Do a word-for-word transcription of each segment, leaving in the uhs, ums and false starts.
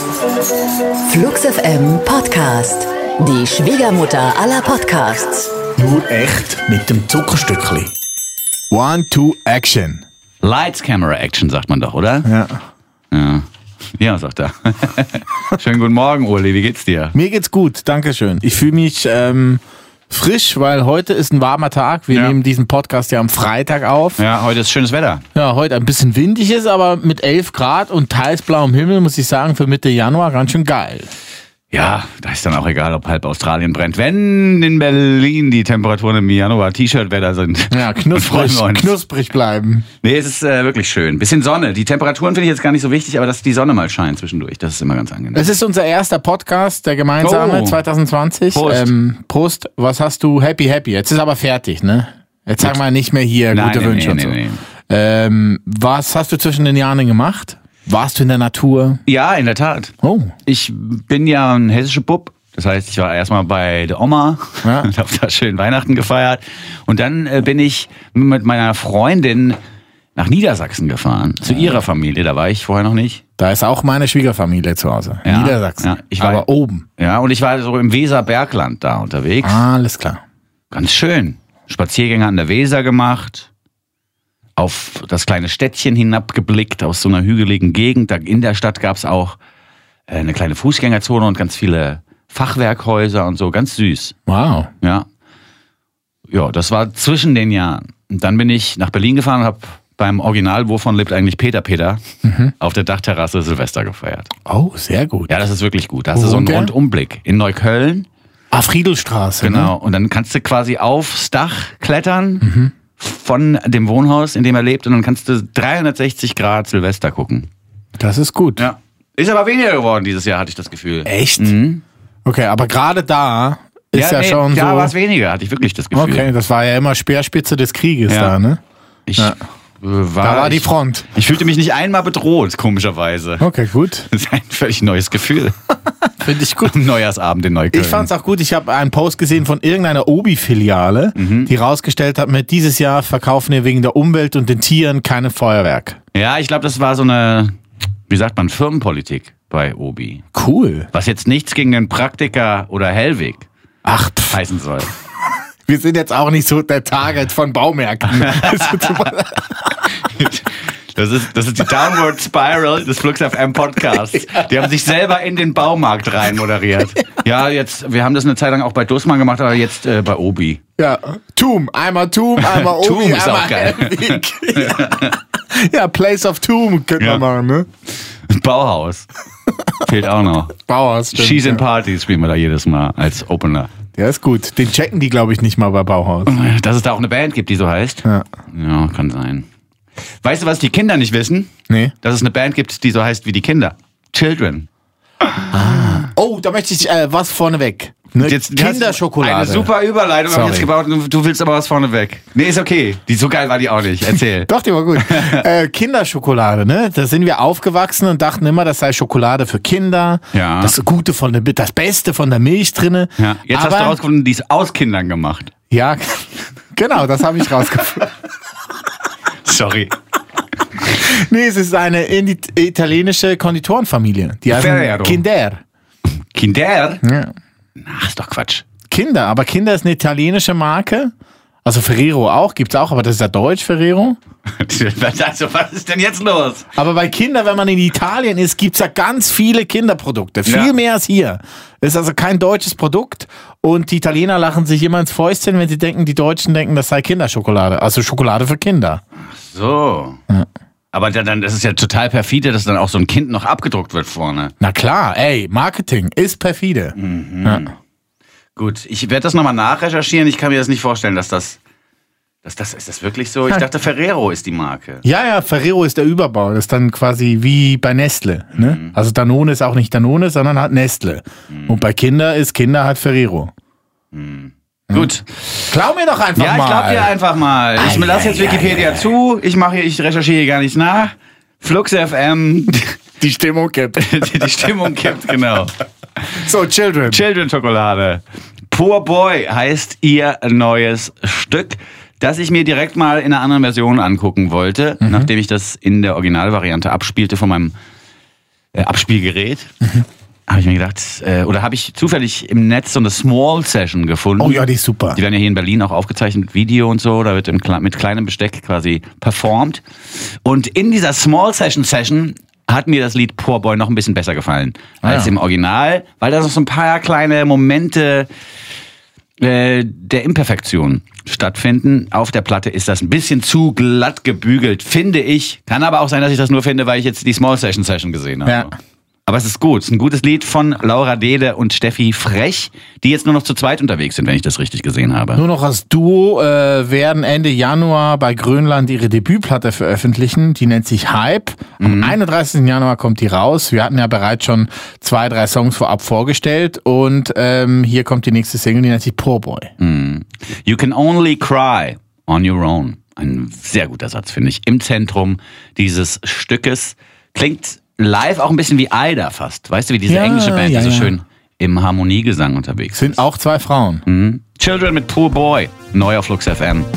Flux F M Podcast. Die Schwiegermutter aller Podcasts. Nur echt mit dem Zuckerstückli. One, two, action. Lights, Camera, Action, sagt man doch, oder? Ja. Ja, ja, sagt er. Schönen guten Morgen, Uli, wie geht's dir? Mir geht's gut, danke schön. Ich fühle mich ähm, frisch, weil heute ist ein warmer Tag. Wir Ja. nehmen diesen Podcast ja am Freitag auf. Ja, heute ist schönes Wetter. Ja, heute ein bisschen windig ist, aber mit elf Grad und teils blauem Himmel, muss ich sagen, für Mitte Januar ganz schön geil. Ja, da ist dann auch egal, ob halb Australien brennt. Wenn in Berlin die Temperaturen im Januar T-Shirt-Wetter sind. Ja, dann freuen knusprig, wir uns. knusprig bleiben. Nee, es ist äh, wirklich schön. Bisschen Sonne. Die Temperaturen finde ich jetzt gar nicht so wichtig, aber dass die Sonne mal scheint zwischendurch, das ist immer ganz angenehm. Es ist unser erster Podcast, der gemeinsame Oh. zwanzig zwanzig. Prost. Ähm, Prost, was hast du? Happy, happy. Jetzt ist aber fertig, ne? Jetzt sag mal nicht mehr hier Nein, gute nee, Wünsche nee, und nee, so. nee. Ähm, was hast du zwischen den Jahren denn gemacht? Warst du in der Natur? Ja, in der Tat. Oh. Ich bin ja ein hessischer Bub. Das heißt, ich war erstmal bei der Oma Ja. und habe da schön Weihnachten gefeiert. Und dann äh, bin ich mit meiner Freundin nach Niedersachsen gefahren, zu ihrer Familie. Da war ich vorher noch nicht. Da ist auch meine Schwiegerfamilie zu Hause. Ja. Niedersachsen. Ja, ich war- aber oben. Ja, und ich war so im Weserbergland da unterwegs. Alles klar. Ganz schön. Spaziergänge an der Weser gemacht. Auf das kleine Städtchen hinabgeblickt aus so einer hügeligen Gegend. Da in der Stadt gab es auch äh, eine kleine Fußgängerzone und ganz viele Fachwerkhäuser und so. Ganz süß. Wow. Ja. Ja, das war zwischen den Jahren. Und dann bin ich nach Berlin gefahren und habe beim Original Wovon lebt eigentlich Peter Peter auf der Dachterrasse Silvester gefeiert. Oh, sehr gut. Ja, das ist wirklich gut. Da hast Wo du so einen wohnt der? Rundumblick. In Neukölln. Ah, Friedelstraße. Genau. Und dann kannst du quasi aufs Dach klettern von dem Wohnhaus, in dem er lebt. Und dann kannst du dreihundertsechzig Grad Silvester gucken. Ne? Das ist gut. Ja. Ist aber weniger geworden dieses Jahr, hatte ich das Gefühl. Echt? Mhm. Okay, aber gerade da ist ja, nee, schon ja, war es so. weniger, hatte ich wirklich das Gefühl. Okay, das war ja immer Speerspitze des Krieges Ja. da, ne? Ich Ja. war, Da war die ich, Front. Ich fühlte mich nicht einmal bedroht, komischerweise. Okay, gut. Das ist ein völlig neues Gefühl. Finde ich gut. Am Neujahrsabend in Neukölln. Ich fand's auch gut. Ich habe einen Post gesehen von irgendeiner Obi-Filiale, Mhm. die rausgestellt hat, mit dieses Jahr verkaufen wir wegen der Umwelt und den Tieren keine Feuerwerk. Ja, ich glaube, das war so eine, wie sagt man, Firmenpolitik bei Obi. Cool. Was jetzt nichts gegen den Praktiker oder Hellwig Ach, pff, heißen soll. wir sind jetzt auch nicht so der Target von Baumärkten. Das ist, das ist die Downward Spiral des Flux F M Podcasts. Die haben sich selber in den Baumarkt rein moderiert. Ja, jetzt, wir haben das eine Zeit lang auch bei Dussmann gemacht, aber jetzt äh, bei Obi. Ja, Tum, einmal Tum, einmal Obi, Tum ist einmal auch geil. Hellwig. Ja, Place of Tum könnte Ja. man machen, ne? Bauhaus. Fehlt auch noch. Bauhaus, stimmt. She's in ja. Parties spielen wir da jedes Mal als Opener. Ja, ist gut. Den checken die, glaube ich, nicht mal bei Bauhaus. Dass es da auch eine Band gibt, die so heißt? Ja. Ja, kann sein. Weißt du, was die Kinder nicht wissen? Nee. Dass es eine Band gibt, die so heißt wie die Kinder. Children. Oh, da möchte ich äh, was vorneweg. Ne? Jetzt Kinderschokolade. Eine super Überleitung habe ich jetzt Sorry. gebaut. Du- Du willst aber was vorne weg. Nee, ist okay. Die, so geil war die auch nicht. Erzähl. Doch, die war gut. äh, Kinderschokolade, ne? Da sind wir aufgewachsen und dachten immer, das sei Schokolade für Kinder. Ja. Das Gute von der, das Beste von der Milch drinne. Ja, jetzt Aber, hast du rausgefunden, die ist aus Kindern gemacht. Ja, genau, das habe ich rausgefunden. Sorry. Nee, es ist eine indi- italienische Konditorenfamilie. Die heißen Ferrero. Kinder. Kinder? Ja. Ach, ist doch Quatsch. Kinder, aber Kinder ist eine italienische Marke. Also Ferrero auch, gibt's auch, aber das ist ja Deutsch, Ferrero. Also, was ist denn jetzt los? Aber bei Kinder, wenn man in Italien ist, gibt's ja ganz viele Kinderprodukte. Viel Ja. mehr als hier. Ist also kein deutsches Produkt. Und die Italiener lachen sich immer ins Fäustchen, wenn sie denken, die Deutschen denken, das sei Kinderschokolade. Also Schokolade für Kinder. So. Aber dann, dann, das ist ja total perfide, dass dann auch so ein Kind noch abgedruckt wird vorne. Na klar, ey, Marketing ist perfide. Ja. Gut, ich werde das nochmal nachrecherchieren. Ich kann mir das nicht vorstellen, dass das, dass das, ist das wirklich so? Ich dachte, Ferrero ist die Marke. Ja, ja, Ferrero ist der Überbau. Das ist dann quasi wie bei Nestle. Ne? Mhm. Also Danone ist auch nicht Danone, sondern hat Nestle. Mhm. Und bei Kinder ist Kinder halt Ferrero. Gut. Klau mir doch einfach Ja, mal. ich glaube dir einfach mal. Ich Ei, lasse ei, jetzt ei, Wikipedia zu. Ich mache, ich recherchiere hier gar nichts nach. Flux F M. Die Stimmung kippt. Die Stimmung kippt, genau. So, Children. Children Schokolade. Poor Boy heißt ihr neues Stück, das ich mir direkt mal in einer anderen Version angucken wollte, Mhm. nachdem ich das in der Originalvariante abspielte von meinem äh, Abspielgerät. Mhm. Habe ich mir gedacht, äh, oder habe ich zufällig im Netz so eine Small Session gefunden. Oh ja, die ist super. Die werden ja hier in Berlin auch aufgezeichnet mit Video und so, da wird im, mit kleinem Besteck quasi performt. Und in dieser Small Session Session hat mir das Lied Poor Boy noch ein bisschen besser gefallen ah, als ja. im Original, weil da noch so ein paar kleine Momente äh, der Imperfektion stattfinden. Auf der Platte ist das ein bisschen zu glatt gebügelt, finde ich. Kann aber auch sein, dass ich das nur finde, weil ich jetzt die Small Session Session gesehen habe. Ja. Aber es ist gut. Es ist ein gutes Lied von Laura Dehde und Steffi Frech, die jetzt nur noch zu zweit unterwegs sind, wenn ich das richtig gesehen habe. Nur noch als Duo äh, werden Ende Januar bei Grönland ihre Debütplatte veröffentlichen. Die nennt sich Hype. Am mhm. einunddreißigsten Januar kommt die raus. Wir hatten ja bereits schon zwei, drei Songs vorab vorgestellt. Und ähm, hier kommt die nächste Single, die nennt sich Poor Boy. Mhm. You can only cry on your own. Ein sehr guter Satz, finde ich. Im Zentrum dieses Stückes. Klingt live auch ein bisschen wie Ida fast. Weißt du, wie diese ja, englische Band, ja, die so ja. schön im Harmoniegesang unterwegs sind. Sind auch zwei Frauen. Mhm. Children mit Poor Boy, neu auf Flux F M.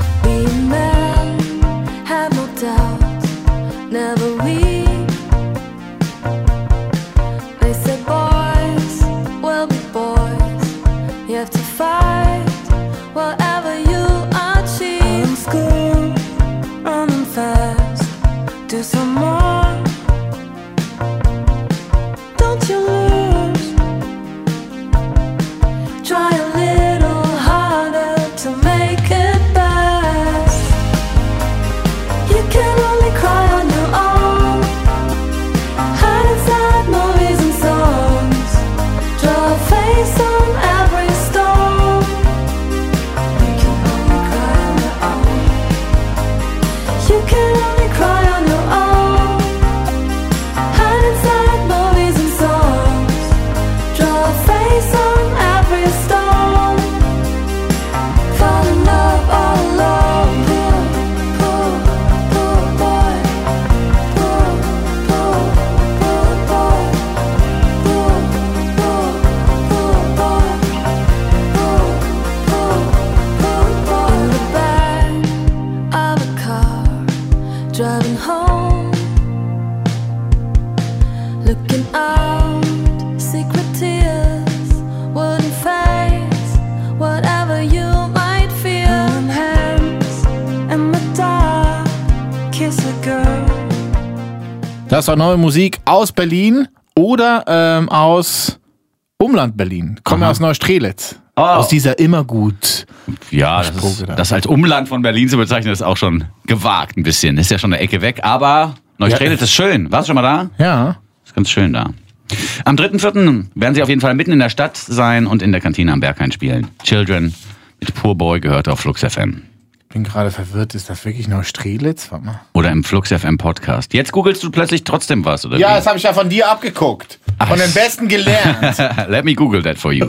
Das war neue Musik aus Berlin oder ähm, aus Umland Berlin. Kommen wir aus Neustrelitz. Oh. Aus dieser Immergut. Ja, das, ist, das als Umland von Berlin zu bezeichnen, ist auch schon gewagt ein bisschen. Ist ja schon eine Ecke weg, aber Neustrelitz ja. ist schön. Warst du schon mal da? Ja. Ist ganz schön da. Am dritten vierten werden sie auf jeden Fall mitten in der Stadt sein und in der Kantine am Berghain spielen. Children mit Poor Boy gehört auf Flux F M. Ich bin gerade verwirrt, ist das wirklich Neustrelitz? Warte mal. Oder im Flux F M Podcast. Jetzt googelst du plötzlich trotzdem was, oder Ja, wie? Das habe ich ja von dir abgeguckt. Ach. Von den Besten gelernt. Let me google that for you.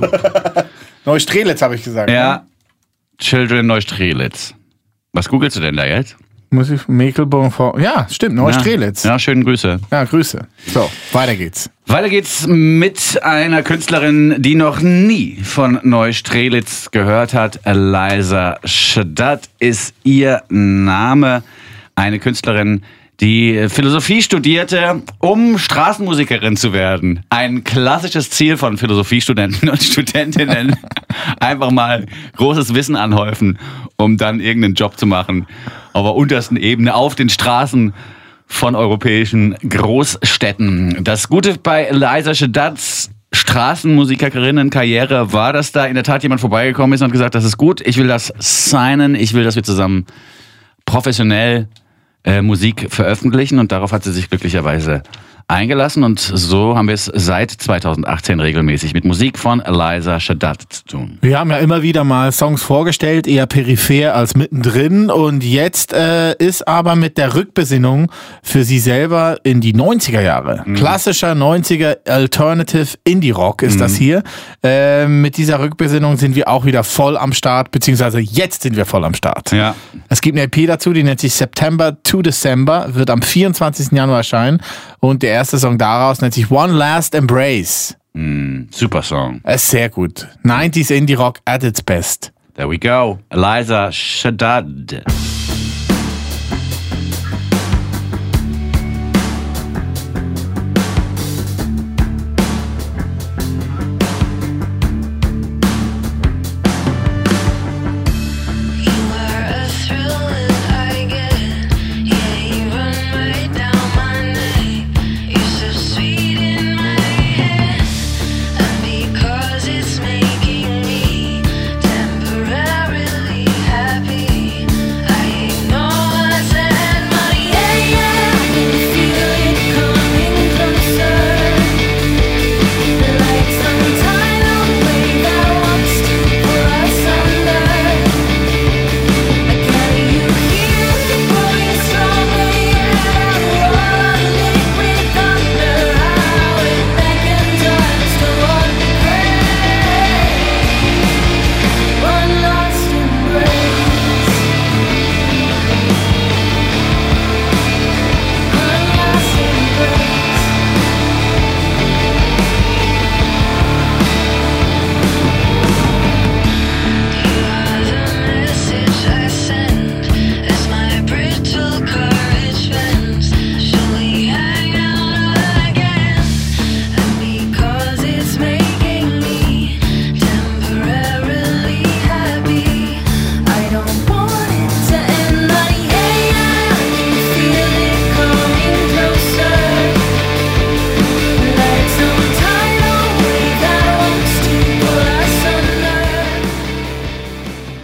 Neustrelitz habe ich gesagt. Ja, ne? Children Neustrelitz. Was googelst du denn da jetzt? Muss ich Mecklenburg vor. Ja, stimmt, Neustrelitz. Ja, ja, schönen Grüße. Ja, Grüße. So, weiter geht's. Weiter geht's mit einer Künstlerin, die noch nie von Neustrelitz gehört hat. Eliza Shaddad ist ihr Name. Eine Künstlerin, die Philosophie studierte, um Straßenmusikerin zu werden. Ein klassisches Ziel von Philosophiestudenten und Studentinnen. Einfach mal großes Wissen anhäufen, um dann irgendeinen Job zu machen auf der untersten Ebene, auf den Straßen von europäischen Großstädten. Das Gute bei Eliza Shaddads Straßenmusikerinnenkarriere war, dass da in der Tat jemand vorbeigekommen ist und hat gesagt, das ist gut, ich will das signen, ich will, dass wir zusammen professionell äh, Musik veröffentlichen, und darauf hat sie sich glücklicherweise eingelassen, und so haben wir es seit zweitausendachtzehn regelmäßig mit Musik von Eliza Shaddad zu tun. Wir haben ja immer wieder mal Songs vorgestellt, eher peripher als mittendrin, und jetzt äh, ist aber mit der Rückbesinnung für sie selber in die neunziger Jahre. Mhm. Klassischer neunziger Alternative Indie Rock ist mhm. das hier. Äh, mit dieser Rückbesinnung sind wir auch wieder voll am Start, beziehungsweise jetzt sind wir voll am Start. Ja. Es gibt eine E P dazu, die nennt sich September to December, wird am vierundzwanzigsten Januar erscheinen, und der erste Song daraus nennt sich One Last Embrace. Mm, super Song. Es ist sehr gut. neunziger Indie Rock at its best. There we go. Eliza Shaddad.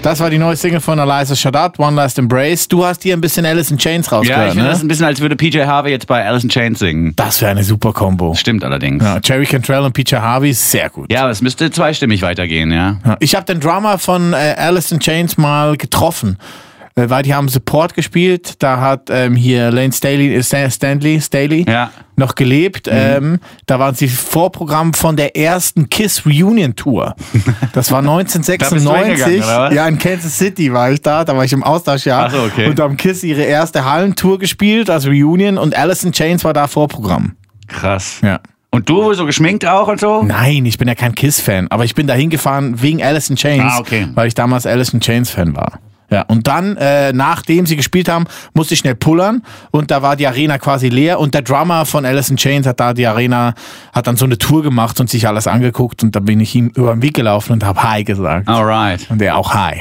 Das war die neue Single von Eliza Shaddad, One Last Embrace. Du hast hier ein bisschen Alice in Chains rausgehört, Ja, ich finde ne? das ein bisschen, als würde P J Harvey jetzt bei Alice in Chains singen. Das wäre eine super Kombo. Stimmt allerdings. Ja, Jerry Cantrell und P J Harvey, sehr gut. Ja, aber es müsste zweistimmig weitergehen, ja. Ja, ich habe den Drummer von äh, Alice in Chains mal getroffen. Weil die haben Support gespielt, da hat ähm, hier Lane Staley, äh, Stanley, Staley Ja. noch gelebt. Mhm. Ähm, da waren sie Vorprogramm von der ersten Kiss Reunion Tour. Das war neunzehnhundertsechsundneunzig. Da bist du hingegangen, oder was? Ja, in Kansas City war ich da, da war ich im Austauschjahr. Ach so, okay. Und da haben Kiss ihre erste Hallentour gespielt als Reunion und Alice in Chains war da Vorprogramm. Krass. Ja. Und du, so geschminkt auch und so? Nein, ich bin ja kein Kiss-Fan, aber ich bin da hingefahren wegen Alice in Chains, Ah, okay. weil ich damals Alice in Chains-Fan war. Ja, und dann, äh, nachdem sie gespielt haben, musste ich schnell pullern und da war die Arena quasi leer und der Drummer von Alice in Chains hat da die Arena, hat dann so eine Tour gemacht und sich alles angeguckt und da bin ich ihm über den Weg gelaufen und habe Hi gesagt. Alright. Und er auch Hi.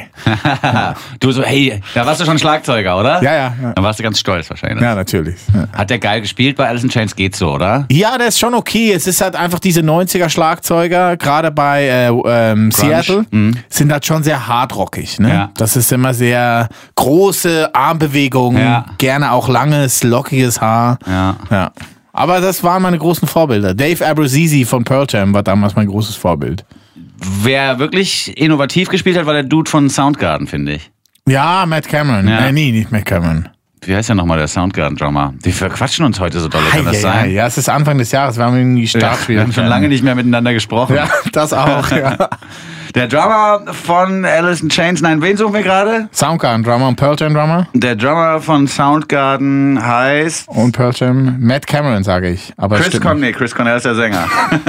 Du so, hey, da warst du schon Schlagzeuger, oder? Ja, ja. Ja, Dann warst du ganz stolz wahrscheinlich. ja natürlich. Ja. Hat der geil gespielt bei Alice in Chains? Geht so, oder? Ja, der ist schon okay. Es ist halt einfach diese neunziger Schlagzeuger, gerade bei äh, ähm, Seattle, sind halt schon sehr hardrockig. Ne? Ja. Das ist immer sehr große Armbewegungen, Ja. gerne auch langes, lockiges Haar. Ja. Ja. Aber das waren meine großen Vorbilder. Dave Abruzzese von Pearl Jam war damals mein großes Vorbild. Wer wirklich innovativ gespielt hat, war der Dude von Soundgarden, finde ich. Ja, Matt Cameron. Ja. Äh, nee, nicht Matt Cameron. Wie heißt der nochmal, der Soundgarden-Drummer? Die verquatschen uns heute so doll, kann das ja, sein? ja, es ist Anfang des Jahres, wir haben irgendwie Ja, Start wir haben schon lange nicht mehr miteinander gesprochen. Ja, das auch, ja. Der Drummer von Alice in Chains, nein, wen suchen wir gerade? Soundgarden Drummer und Pearl Jam Drummer. Der Drummer von Soundgarden heißt... Und Pearl Jam, Matt Cameron, sage ich. Aber Chris stimmt Cornell, nicht. nee, Chris Cornell ist der Sänger.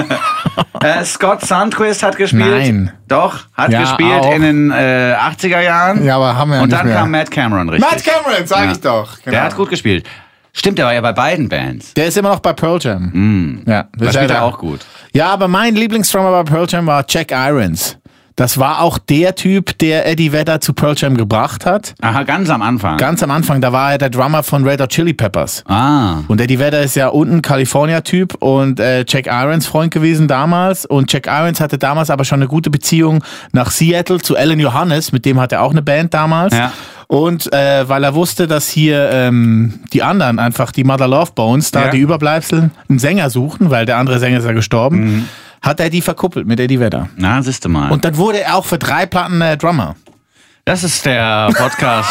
äh, Scott Sundquist hat gespielt. Nein. Doch, hat Ja, gespielt auch. in den äh, achtziger Jahren. Ja, aber haben wir ja Und nicht dann mehr. kam Matt Cameron, richtig. Matt Cameron, sag Ja. ich doch. Genau. Der hat gut gespielt. Stimmt, der war ja bei beiden Bands. Der ist immer noch bei Pearl Jam. Mm. Ja, Da ist spielt ja er der- auch gut. Ja, aber mein Lieblingsdrummer bei Pearl Jam war Jack Irons. Das war auch der Typ, der Eddie Vedder zu Pearl Jam gebracht hat. Aha, ganz am Anfang. Ganz am Anfang, da war er der Drummer von Red Hot Chili Peppers. ah. Und Eddie Vedder ist ja unten California-Typ und äh, Jack Irons Freund gewesen damals. Und Jack Irons hatte damals aber schon eine gute Beziehung nach Seattle zu Alan Johannes, mit dem hat er auch eine Band damals. Ja. Und äh, weil er wusste, dass hier ähm, die anderen einfach, die Mother Love Bones, da Ja. die Überbleibsel, einen Sänger suchen, weil der andere Sänger ist ja gestorben, mhm. hat er die verkuppelt mit Eddie Vedder. Na, siehst du mal. Und dann wurde er auch für drei Platten äh, Drummer. Das ist der Podcast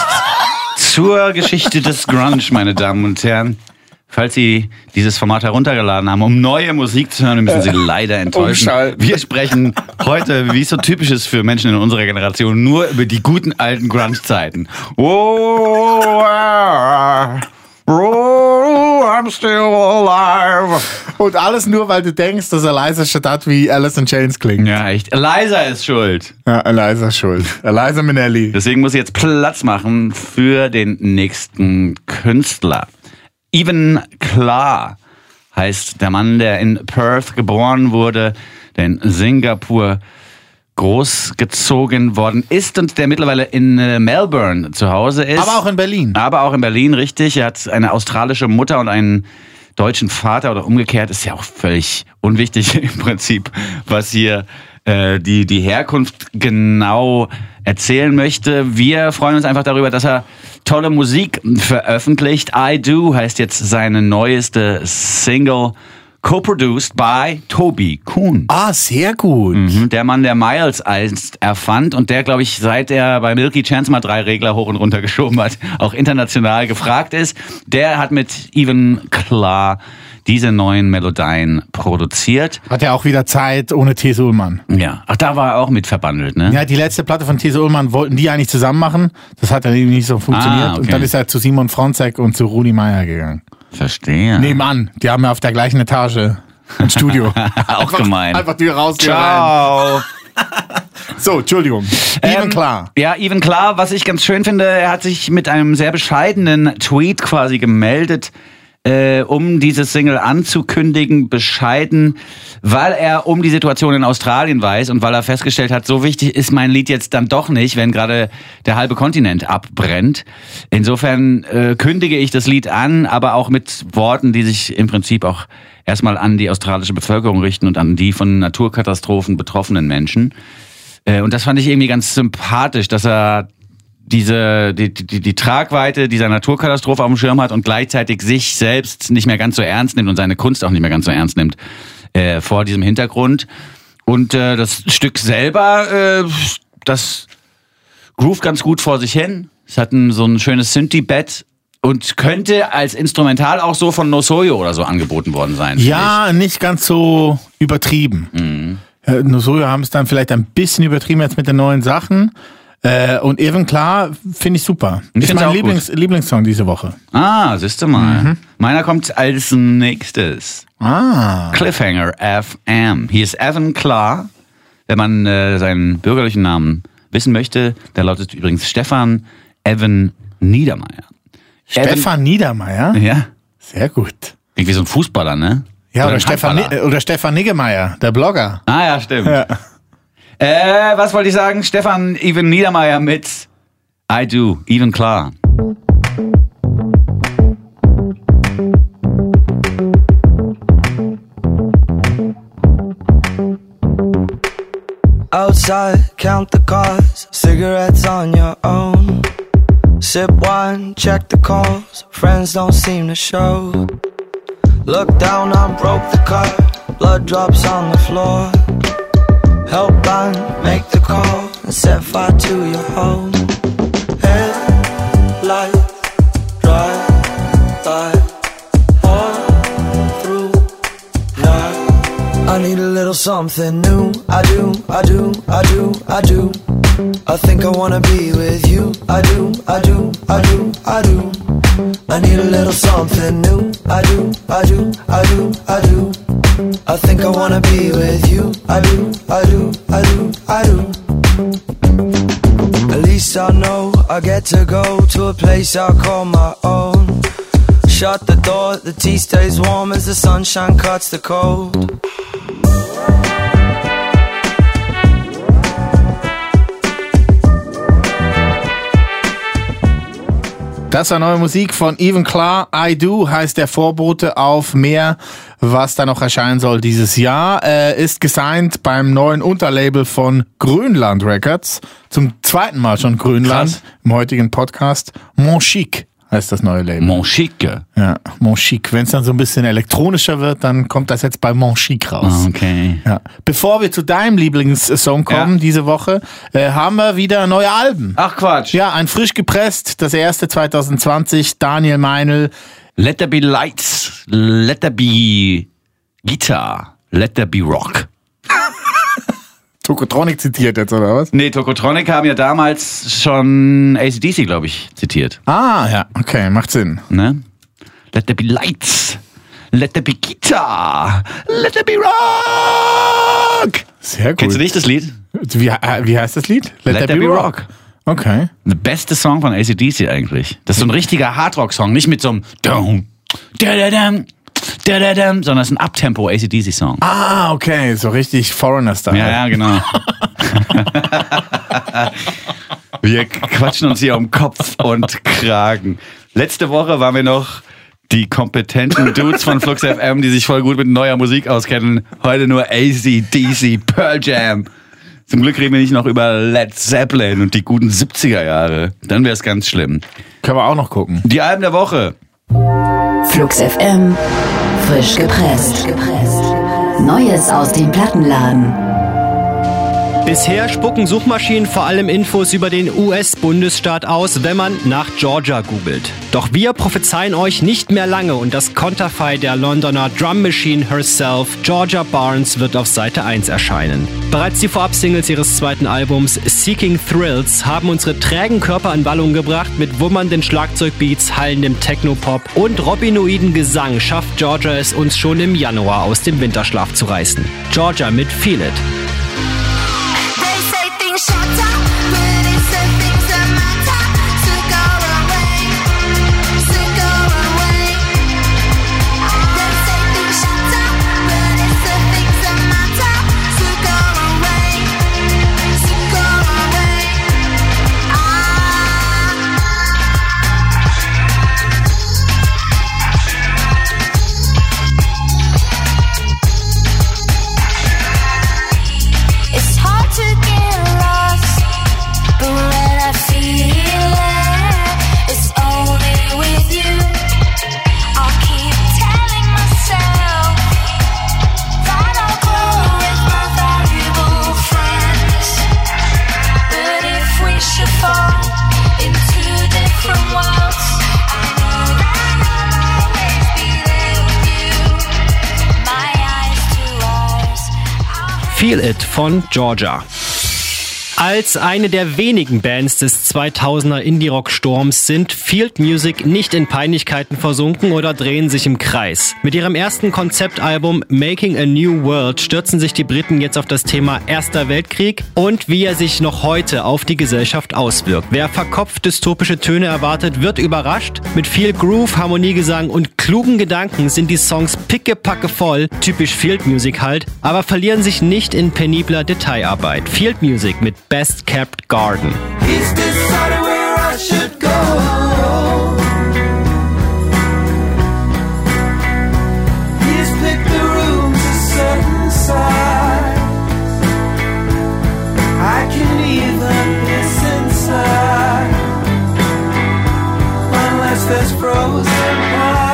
zur Geschichte des Grunge, meine Damen und Herren. Falls Sie dieses Format heruntergeladen haben, um neue Musik zu hören, müssen Sie leider enttäuschen. Umschalten. Wir sprechen heute, wie es so typisch ist für Menschen in unserer Generation, nur über die guten alten Grunge-Zeiten. Oh, ah, oh, I'm still alive. Und alles nur, weil du denkst, dass Eliza Shaddad wie Alice in Chains klingt. Ja, echt. Eliza ist schuld. Ja, Eliza ist schuld. Eliza Minnelli. Deswegen muss ich jetzt Platz machen für den nächsten Künstler. Evan Klar heißt der Mann, der in Perth geboren wurde, der in Singapur großgezogen worden ist und der mittlerweile in äh, Melbourne zu Hause ist. Aber auch in Berlin. Aber auch in Berlin, richtig. Er hat eine australische Mutter und einen deutschen Vater oder umgekehrt. Ist ja auch völlig unwichtig im Prinzip, was hier äh, die, die Herkunft genau erzählen möchte. Wir freuen uns einfach darüber, dass er tolle Musik veröffentlicht. I Do heißt jetzt seine neueste Single, co-produced by Tobi Kuhn. Ah, sehr gut. Mhm, der Mann, der Miles einst erfand und der, glaube ich, seit er bei Milky Chance mal drei Regler hoch und runter geschoben hat, auch international gefragt ist. Der hat mit Evan Klar diese neuen Melodien produziert. Hat ja auch wieder Zeit ohne These Ullmann. Ja, ach, da war er auch mit verbandelt, ne? Ja, die letzte Platte von These Ullmann wollten die eigentlich zusammen machen. Das hat dann irgendwie nicht so funktioniert. Ah, okay. Und dann ist er zu Simon Fronzek und zu Rudi Meier gegangen. Verstehe. Nebenan. Die haben ja auf der gleichen Etage ein Studio. Auch einfach, gemein. Einfach Tür raus, Tür rein. Ciao. So, Entschuldigung. Evan Ähm, Klar. Ja, Evan Klar, was ich ganz schön finde, er hat sich mit einem sehr bescheidenen Tweet quasi gemeldet, äh, um diese Single anzukündigen, bescheiden, weil er um die Situation in Australien weiß und weil er festgestellt hat, so wichtig ist mein Lied jetzt dann doch nicht, wenn gerade der halbe Kontinent abbrennt. Insofern äh, kündige ich das Lied an, aber auch mit Worten, die sich im Prinzip auch erstmal an die australische Bevölkerung richten und an die von Naturkatastrophen betroffenen Menschen. Äh, und das fand ich irgendwie ganz sympathisch, dass er diese die, die, die Tragweite dieser Naturkatastrophe auf dem Schirm hat und gleichzeitig sich selbst nicht mehr ganz so ernst nimmt und seine Kunst auch nicht mehr ganz so ernst nimmt äh, vor diesem Hintergrund. Und äh, das Stück selber, äh, das groovt ganz gut vor sich hin. Es hat ein, so ein schönes Synthie-Bett und könnte als Instrumental auch so von Nosoyo oder so angeboten worden sein. Ja, nicht ganz so übertrieben. Mhm. Äh, Nosoyo haben es dann vielleicht ein bisschen übertrieben jetzt mit den neuen Sachen. Äh, und Even Klar finde ich super. Ich ist mein Lieblings- Lieblingssong diese Woche. Ah, siehst du mal. Mhm. Meiner kommt als nächstes. Ah. Cliffhanger F M. Hier ist Evan Klar. Wenn man äh, seinen bürgerlichen Namen wissen möchte, der lautet übrigens Stefan Evan Niedermeyer. Stefan Evan, Niedermeyer? Ja. Sehr gut. Irgendwie so ein Fußballer, ne? Ja, oder, oder Stefan, oder Stefan Niggemeier, der Blogger. Ah ja, stimmt. Ja. Äh, was wollte ich sagen? Stefan Evan Niedermeyer mit I Do, Even Klar. Outside, count the cars, cigarettes on your own. Sip wine, check the calls, friends don't seem to show. Look down, I'm broke the car, blood drops on the floor. Helpline, make the call and set fire to your home. Headlights, drive by, pour through night. I need a little something new. I do, I do, I do, I do. I think I wanna be with you. I do, I do, I do, I do. I need a little something new. I do, I do, I do, I do. I think I wanna be with you. I do, I do, I do, I do. At least I know I get to go to a place I call my own. Shut the door, the tea stays warm as the sunshine cuts the cold. Das war neue Musik von Even Klar. I Do heißt der Vorbote auf mehr, was da noch erscheinen soll dieses Jahr. Er ist gesigned beim neuen Unterlabel von Grönland Records. Zum zweiten Mal schon Grönland. Krass. Im heutigen Podcast. Mon Chic heißt das neue Label. Mon Chic? Ja, Mon Chic. Wenn es dann so ein bisschen elektronischer wird, dann kommt das jetzt bei Mon Chic raus. Okay. Ja. Bevor wir zu deinem Lieblingssong kommen, ja, diese Woche, äh, haben wir wieder neue Alben. Ach Quatsch. Ja, ein frisch gepresst, das erste zwanzig zwanzig, Daniel Meinl. Let there be lights, let there be guitar, let there be rock. Tokotronic zitiert jetzt, oder was? Nee, Tokotronic haben ja damals schon A C D C, glaube ich, zitiert. Ah, ja, okay, macht Sinn. Ne? Let there be lights, let there be guitar, let there be rock. Sehr gut. Kennst du nicht das Lied? Wie, wie heißt das Lied? Let, let there, there be rock. rock. Okay. Der beste Song von A C D C eigentlich. Das ist so ein richtiger Hardrock-Song, nicht mit so einem Dum, da-da-dum, da-da-dum, sondern es ist ein Uptempo-A C D C-Song. Ah, okay, so richtig Foreigner-Style. Ja, ja, genau. Wir quatschen uns hier um Kopf und Kragen. Letzte Woche waren wir noch die kompetenten Dudes von Flux F M, die sich voll gut mit neuer Musik auskennen. Heute nur A C D C, Pearl Jam. Zum Glück reden wir nicht noch über Led Zeppelin und die guten siebziger Jahre. Dann wäre es ganz schlimm. Können wir auch noch gucken. Die Alben der Woche. Flux F M, frisch gepresst. Neues aus dem Plattenladen. Bisher spucken Suchmaschinen vor allem Infos über den U S-Bundesstaat aus, wenn man nach Georgia googelt. Doch wir prophezeien euch nicht mehr lange und das Konterfei der Londoner Drum Machine herself, Georgia Barnes, wird auf Seite eins erscheinen. Bereits die Vorab-Singles ihres zweiten Albums Seeking Thrills haben unsere trägen Körper in Wallung gebracht. Mit wummernden Schlagzeugbeats, hallendem Technopop und robinoiden Gesang schafft Georgia es uns schon im Januar aus dem Winterschlaf zu reißen. Georgia mit Feel It. Feel It von Georgia. Als eine der wenigen Bands des zweitausender Indie-Rock-Sturms sind Field Music nicht in Peinlichkeiten versunken oder drehen sich im Kreis. Mit ihrem ersten Konzeptalbum Making a New World stürzen sich die Briten jetzt auf das Thema Erster Weltkrieg und wie er sich noch heute auf die Gesellschaft auswirkt. Wer verkopft dystopische Töne erwartet, wird überrascht. Mit viel Groove, Harmoniegesang und klugen Gedanken sind die Songs pickepacke voll, typisch Field Music halt, aber verlieren sich nicht in penibler Detailarbeit. Field Music mit Best Kept Garden. He's decided where I should go. He's picked the rooms a certain size. I can even piss inside, unless there's frozen pie.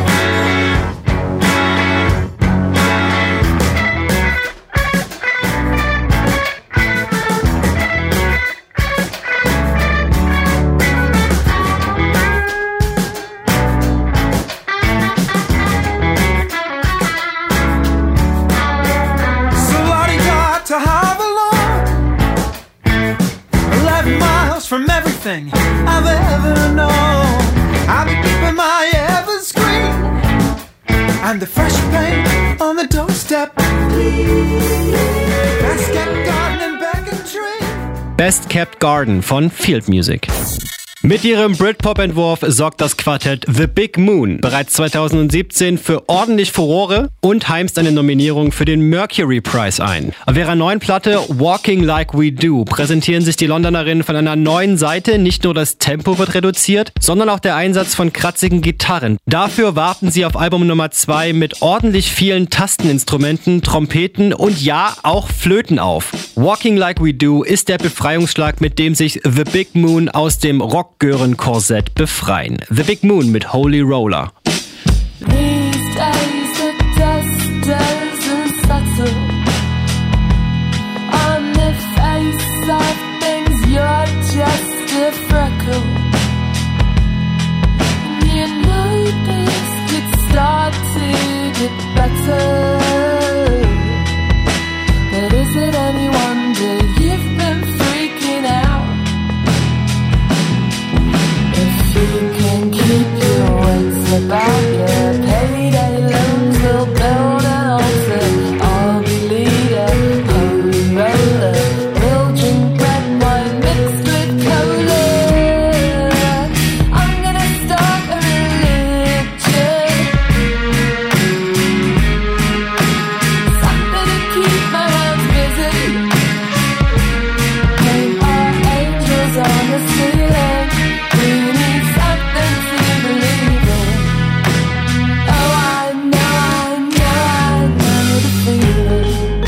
From everything I've ever known, I've been keeping my everscreen and the fresh paint on the doorstep. Best kept garden and back and tree. Best Kept Garden von Field Music. Mit ihrem Britpop-Entwurf sorgt das Quartett The Big Moon bereits zweitausendsiebzehn für ordentlich Furore und heimst eine Nominierung für den Mercury Prize ein. Auf ihrer neuen Platte Walking Like We Do präsentieren sich die Londonerinnen von einer neuen Seite. Nicht nur das Tempo wird reduziert, sondern auch der Einsatz von kratzigen Gitarren. Dafür warten sie auf Album Nummer zwei mit ordentlich vielen Tasteninstrumenten, Trompeten und ja, auch Flöten auf. Walking Like We Do ist der Befreiungsschlag, mit dem sich The Big Moon aus dem Rock Gören-Korsett befreien. The Big Moon mit Holy Roller. These days the dust doesn't settle on the face of things, you're just a freckle. You know this could start to get better, but is it any wonder you've been freaking out? You can keep your wits about you. Payday loans will build an altar. I'll be leader, holy roller. We'll drink red wine mixed with cola. I'm gonna start a religion, something to keep my hands busy. Paint our angels on the ceiling. We need something to believe in. Oh, I know, I know, I know the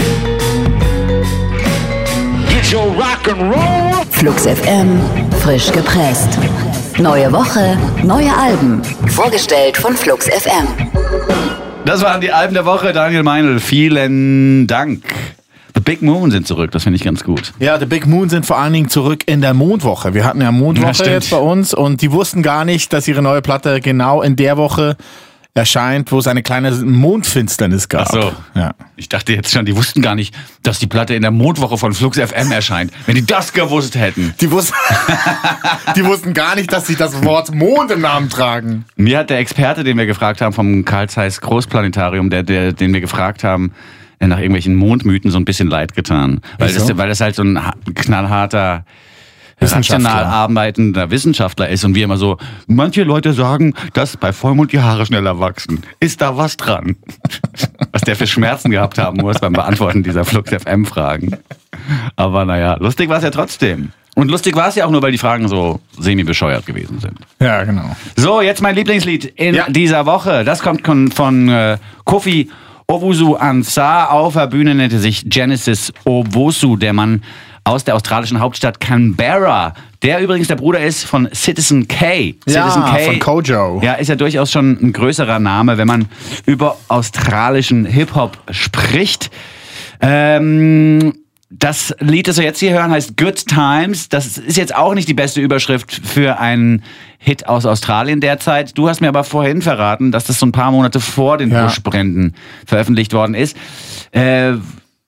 feeling. Get your rock and roll! Flux F M, frisch gepresst. Neue Woche, neue Alben. Vorgestellt von Flux F M. Das waren die Alben der Woche. Daniel Meinl, vielen Dank. The Big Moon sind zurück, das finde ich ganz gut. Ja, The Big Moon sind vor allen Dingen zurück in der Mondwoche. Wir hatten ja Mondwoche Ja, stimmt. jetzt bei uns und die wussten gar nicht, dass ihre neue Platte genau in der Woche erscheint, wo es eine kleine Mondfinsternis gab. Ach so. Ja. Ich dachte jetzt schon, die wussten gar nicht, dass die Platte in der Mondwoche von Flux F M erscheint. Wenn die das gewusst hätten. Die wussten, die wussten gar nicht, dass sie das Wort Mond im Namen tragen. Mir hat der Experte, den wir gefragt haben vom Carl Zeiss Großplanetarium, der, der, den wir gefragt haben, nach irgendwelchen Mondmythen so ein bisschen leid getan. Weil, Wieso? das, weil das halt so ein ha- knallharter, Wissenschaftler. rational arbeitender Wissenschaftler ist und wir immer so, manche Leute sagen, dass bei Vollmond die Haare schneller wachsen. Ist da was dran? Was der für Schmerzen gehabt haben muss beim Beantworten dieser Flux F M-Fragen. Aber naja, lustig war es ja trotzdem. Und lustig war es ja auch nur, weil die Fragen so semi-bescheuert gewesen sind. Ja, genau. So, jetzt mein Lieblingslied in Ja. dieser Woche. Das kommt von, von äh, Kofi Owusu Ansah. Auf der Bühne nannte sich Genesis Owusu, der Mann aus der australischen Hauptstadt Canberra, der übrigens der Bruder ist von Citizen K. Ja, Citizen K, von Kojo. Ja, ist ja durchaus schon ein größerer Name, wenn man über australischen Hip-Hop spricht. Ähm... Das Lied, das wir jetzt hier hören, heißt Good Times. Das ist jetzt auch nicht die beste Überschrift für einen Hit aus Australien derzeit. Du hast mir aber vorhin verraten, dass das so ein paar Monate vor den Ja. Buschbränden veröffentlicht worden ist. Äh,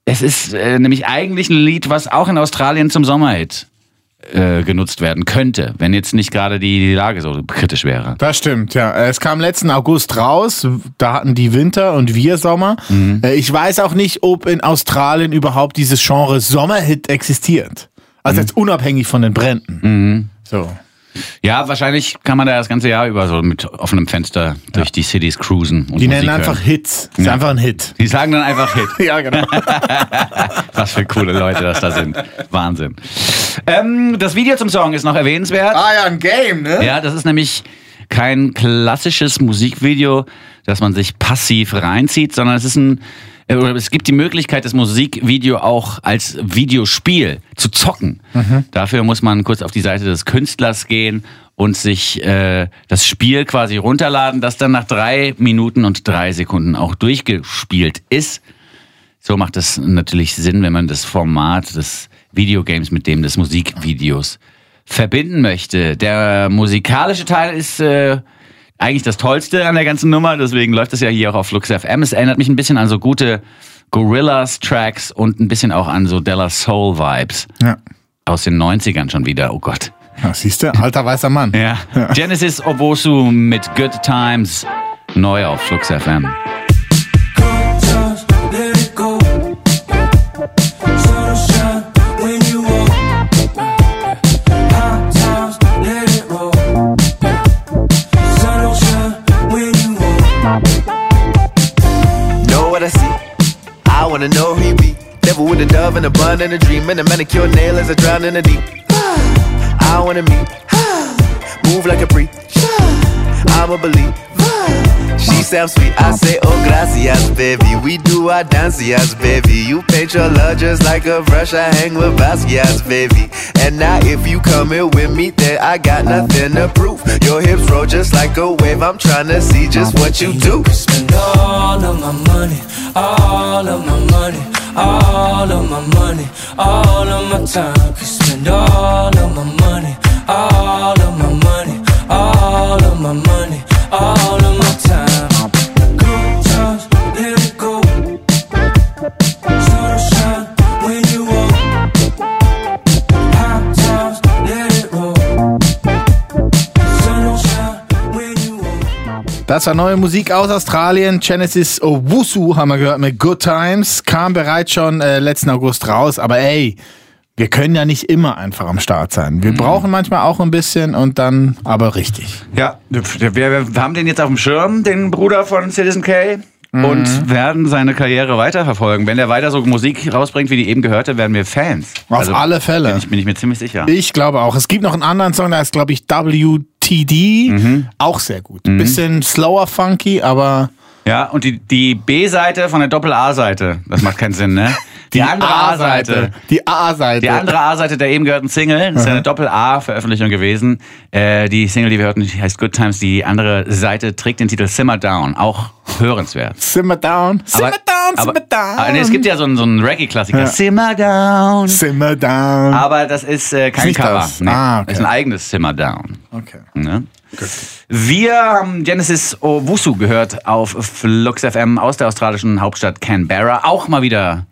es ist äh, nämlich eigentlich ein Lied, was auch in Australien zum Sommerhit äh, genutzt werden könnte, wenn jetzt nicht gerade die, die Lage so kritisch wäre. Das stimmt, ja. Es kam letzten August raus, da hatten die Winter und wir Sommer. Mhm. Ich weiß auch nicht, ob in Australien überhaupt dieses Genre Sommerhit existiert. Also mhm. jetzt unabhängig von den Bränden. Mhm. So. Ja, wahrscheinlich kann man da das ganze Jahr über so mit offenem Fenster durch ja. die Cities cruisen. Und die Musik nennen einfach hören. Hits. Das ist ja. einfach ein Hit. Die sagen dann einfach Hit. Ja, genau. Was für coole Leute das da sind. Wahnsinn. Ähm, das Video zum Song ist noch erwähnenswert. Ah ja, ein Game, ne? Ja, das ist nämlich kein klassisches Musikvideo, das man sich passiv reinzieht, sondern es ist ein Oder es gibt die Möglichkeit, das Musikvideo auch als Videospiel zu zocken. Mhm. Dafür muss man kurz auf die Seite des Künstlers gehen und sich äh, das Spiel quasi runterladen, das dann nach drei Minuten und drei Sekunden auch durchgespielt ist. So macht es natürlich Sinn, wenn man das Format des Videogames mit dem des Musikvideos verbinden möchte. Der musikalische Teil ist äh, eigentlich das Tollste an der ganzen Nummer, deswegen läuft es ja hier auch auf Flux F M. Es erinnert mich ein bisschen an so gute Gorillaz-Tracks und ein bisschen auch an so Della Soul-Vibes. Ja. Aus den neunzigern schon wieder, oh Gott. Ja, siehst du, alter weißer Mann. Ja. ja. Genesis Owusu mit Good Times, neu auf Flux F M. I wanna know who you be. Never with a dove and a bun and a dream and a manicure nail as I drown in the deep. I wanna meet, move like a freak. I'm a believer. She sounds sweet. I say, oh gracias, baby. We do our dancias, baby. You paint your love just like a brush. I hang with Basquiat's, baby. And now if you come here with me, then I got nothing to prove. Your hips roll just like a wave. I'm trying to see just what you do. Spend all of my money, all of my money, all of my money, all of my time. Could spend all of my money, all of my money, all of my money, all of my time. Good times, let it go. Sun shine when you walk. Hot times, let it roll. Sun shine when you walk. Das war neue Musik aus Australien. Genesis Owusu haben wir gehört mit Good Times. Kam bereits schon äh, letzten August raus. Aber ey, wir können ja nicht immer einfach am Start sein. Wir mhm. brauchen manchmal auch ein bisschen und dann aber richtig. Ja, wir, wir, wir haben den jetzt auf dem Schirm, den Bruder von Citizen K. Mhm. Und werden seine Karriere weiterverfolgen. Wenn er weiter so Musik rausbringt, wie die eben gehörte, werden wir Fans. Auf also, alle Fälle. Bin ich, bin ich mir ziemlich sicher. Ich glaube auch. Es gibt noch einen anderen Song, der ist, glaube ich, W T D. Mhm. Auch sehr gut. Mhm. Bisschen slower, funky, aber... Ja, und die, die B-Seite von der Doppel-A-Seite, das macht keinen Sinn, ne? Die, die andere A-Seite. Die A-Seite. Die andere A-Seite der eben gehörten Single, das ist ja eine Doppel-A-Veröffentlichung gewesen. Äh, die Single, die wir hörten, die heißt Good Times. Die andere Seite trägt den Titel Simmer Down, auch hörenswert. Simmer Down, Simmer aber, Down, aber, Simmer Down. Aber, nee, es gibt ja so einen, so einen Reggae-Klassiker, ja. Simmer Down. Simmer Down. Aber das ist äh, kein ist Cover. Das? Nee, ah, okay. Das ist ein eigenes Simmer Down. Okay. Ne? Wir haben Genesis Owusu gehört auf Flux F M aus der australischen Hauptstadt Canberra. Auch mal wieder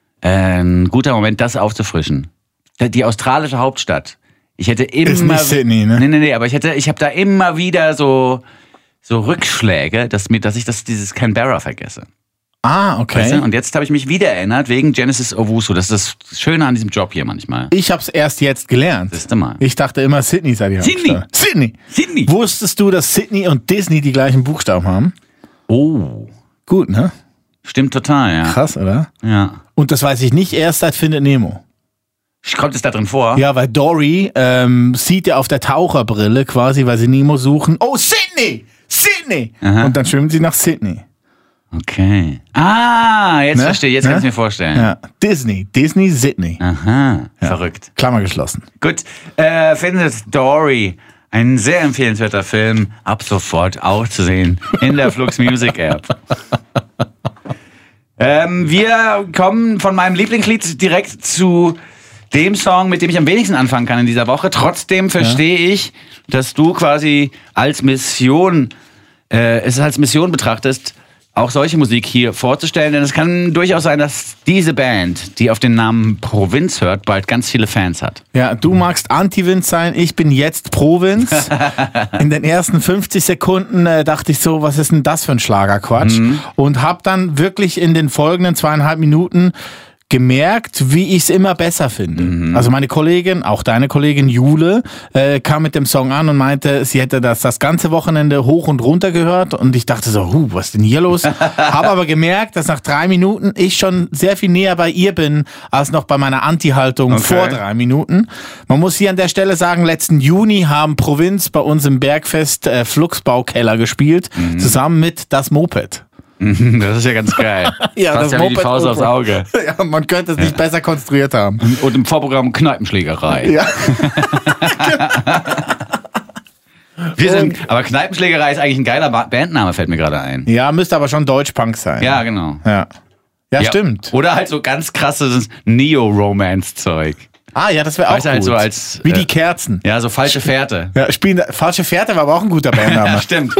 ein guter Moment, das aufzufrischen. Die australische Hauptstadt. Ich hätte immer... Ist nicht Sydney, ne? Nee, nee, nee, aber ich hätte, ich habe da immer wieder so, so Rückschläge, dass, mir, dass ich das, dieses Canberra vergesse. Ah, okay. Weißt du? Und jetzt habe ich mich wieder erinnert wegen Genesis Owusu. Das ist das Schöne an diesem Job hier manchmal. Ich habe es erst jetzt gelernt. Siehste mal. Ich dachte immer, Sydney sei die Sydney. Hauptstadt. Sydney. Sydney. Wusstest du, dass Sydney und Disney die gleichen Buchstaben haben? Oh. Gut, ne? Stimmt total, ja. Krass, oder? Ja. Und das weiß ich nicht erst seit Findet Nemo. Kommt es da drin vor? Ja, weil Dory ähm, sieht ja auf der Taucherbrille quasi, weil sie Nemo suchen, oh, Sydney! Sydney! Aha. Und dann schwimmen sie nach Sydney. Okay. Ah, jetzt Ne? verstehe, jetzt Ne? kann ich mir vorstellen. Ja, Disney, Disney, Sydney. Aha, Ja. verrückt. Klammer geschlossen. Gut, äh, Findet Dory, ein sehr empfehlenswerter Film, ab sofort auch zu sehen in der Flux Music App. ähm, wir kommen von meinem Lieblingslied direkt zu dem Song, mit dem ich am wenigsten anfangen kann in dieser Woche. Trotzdem verstehe ja. ich, dass du quasi als Mission, äh, es als Mission betrachtest, auch solche Musik hier vorzustellen, denn es kann durchaus sein, dass diese Band, die auf den Namen Provinz hört, bald ganz viele Fans hat. Ja, du magst Anti-Vince sein, ich bin jetzt Pro-Vince. In den ersten fünfzig Sekunden äh, dachte ich so, was ist denn das für ein Schlagerquatsch? Mhm. Und habe dann wirklich in den folgenden zweieinhalb Minuten gemerkt, wie ich es immer besser finde. Mhm. Also meine Kollegin, auch deine Kollegin Jule, äh, kam mit dem Song an und meinte, sie hätte das das ganze Wochenende hoch und runter gehört und ich dachte so, huh, was ist denn hier los? Habe aber gemerkt, dass nach drei Minuten ich schon sehr viel näher bei ihr bin, als noch bei meiner Anti-Haltung Okay. vor drei Minuten. Man muss hier an der Stelle sagen, letzten Juni haben Provinz bei uns im Bergfest äh, Fluxbaukeller gespielt, mhm. zusammen mit Das Moped. Das ist ja ganz geil. Ja, Passt das ja wie die Moped Faust aufs Auge. Ja, man könnte es nicht besser konstruiert haben. Und im Vorprogramm Kneipenschlägerei. Ja. Wir sind, aber Kneipenschlägerei ist eigentlich ein geiler Ba- Bandname, fällt mir gerade ein. Ja, müsste aber schon Deutschpunk sein. Ja, genau. Ja, ja, Ja, stimmt. Oder halt so ganz krasses Neo-Romance-Zeug. Ah, ja, das wäre auch Weißt du, halt gut. so als, Wie äh, die Kerzen. Ja, so falsche Fährte. Ja, spielen, Falsche Fährte war aber auch ein guter Bandname. Ja, stimmt.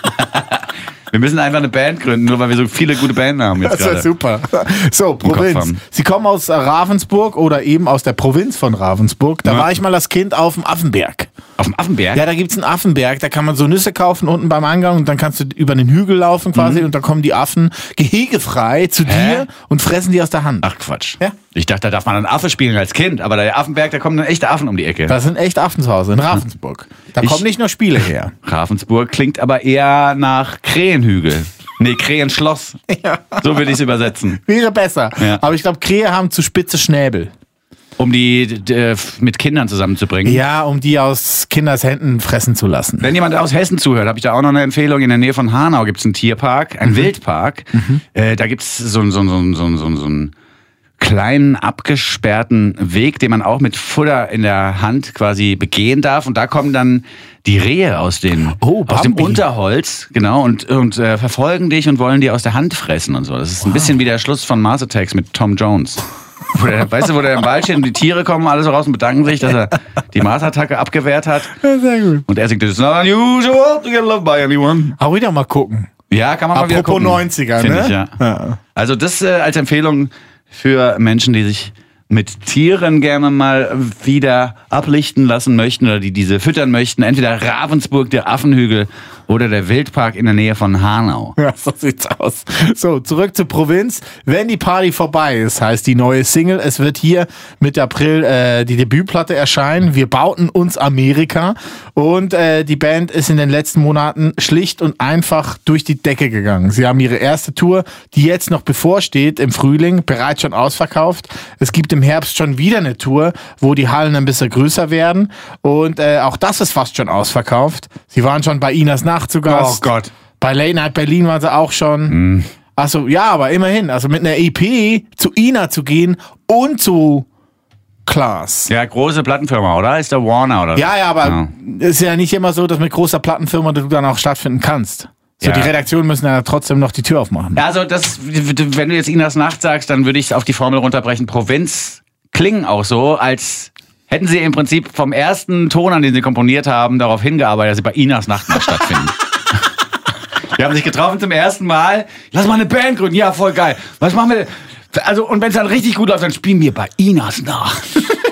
Wir müssen einfach eine Band gründen, nur weil wir so viele gute Bandnamen jetzt Das wäre gerade. super. So, Kopf Provinz. haben. Sie kommen aus äh, Ravensburg oder eben aus der Provinz von Ravensburg. Da Ja. war ich mal als Kind auf dem Affenberg. Auf dem Affenberg? Ja, da gibt's einen Affenberg, da kann man so Nüsse kaufen unten beim Eingang und dann kannst du über den Hügel laufen quasi Mhm. und da kommen die Affen gehegefrei zu dir und fressen die aus der Hand. Ach Quatsch. Ja. Ich dachte, da darf man einen Affe spielen als Kind, aber der Affenberg, da kommen dann echte Affen um die Ecke. Da sind echt Affen zu Hause in Ravensburg. Da Ich- kommen nicht nur Spiele her. Ravensburg klingt aber eher nach Krähenhügel. Nee, Krähenschloss. Ja. So würde ich es übersetzen. Wäre besser. Ja. Aber ich glaube, Krähe haben zu spitze Schnäbel. Um die d- mit Kindern zusammenzubringen. Ja, um die aus Kinders Händen fressen zu lassen. Wenn jemand aus Hessen zuhört, habe ich da auch noch eine Empfehlung. In der Nähe von Hanau gibt es einen Tierpark, einen Wildpark. Äh, da gibt es so, so, so, so, so, so einen kleinen, abgesperrten Weg, den man auch mit Futter in der Hand quasi begehen darf. Und da kommen dann die Rehe aus, den, Oh, aus dem Bambi. Unterholz, genau, und, und äh, verfolgen dich und wollen dir aus der Hand fressen und so. Das ist ein bisschen wie der Schluss von Mars Attacks mit Tom Jones. Wo der, weißt du, wo der im Wald steht und die Tiere kommen alle so raus und bedanken sich, dass er die Mars-Attacke abgewehrt hat. Ja, sehr gut. Und er singt, it's not unusual to get loved by anyone. Auch wieder mal gucken. Ja, kann man mal wieder Apropos gucken. neunziger, Find ne? Ich, ja. Ja. Also das äh, als Empfehlung für Menschen, die sich mit Tieren gerne mal wieder ablichten lassen möchten oder die diese füttern möchten. Entweder Ravensburg, der Affenhügel oder der Wildpark in der Nähe von Hanau. Ja, so sieht's aus. So, zurück zur Provinz. Wenn die Party vorbei ist, heißt die neue Single. Es wird hier Mitte April äh, die Debütplatte erscheinen. Wir bauten uns Amerika. Und äh, die Band ist in den letzten Monaten schlicht und einfach durch die Decke gegangen. Sie haben ihre erste Tour, die jetzt noch bevorsteht im Frühling, bereits schon ausverkauft. Es gibt im Herbst schon wieder eine Tour, wo die Hallen ein bisschen größer werden. Und äh, auch das ist fast schon ausverkauft. Sie waren schon bei Inas Nacht zu Gast. Oh Gott. Bei Late Night Berlin waren sie auch schon. Mm. Achso, ja, aber immerhin. Also mit einer E P zu Ina zu gehen und zu Klaas. Ja, große Plattenfirma, oder? Ist der Warner, oder? Ja, ja, aber Ja. ist ja nicht immer so, dass mit großer Plattenfirma du dann auch stattfinden kannst. So, Ja. die Redaktionen müssen ja trotzdem noch die Tür aufmachen. Ja, also das, wenn du jetzt Inas Nacht sagst, dann würde ich es auf die Formel runterbrechen. Provinz klingen auch so, als hätten sie im Prinzip vom ersten Ton, an den sie komponiert haben, darauf hingearbeitet, dass sie bei Inas Nacht mal stattfinden. Die haben sich getroffen zum ersten Mal. Lass mal eine Band gründen. Ja, voll geil. Was machen wir? Also, und wenn es dann richtig gut läuft, dann spielen wir bei Inas Nacht.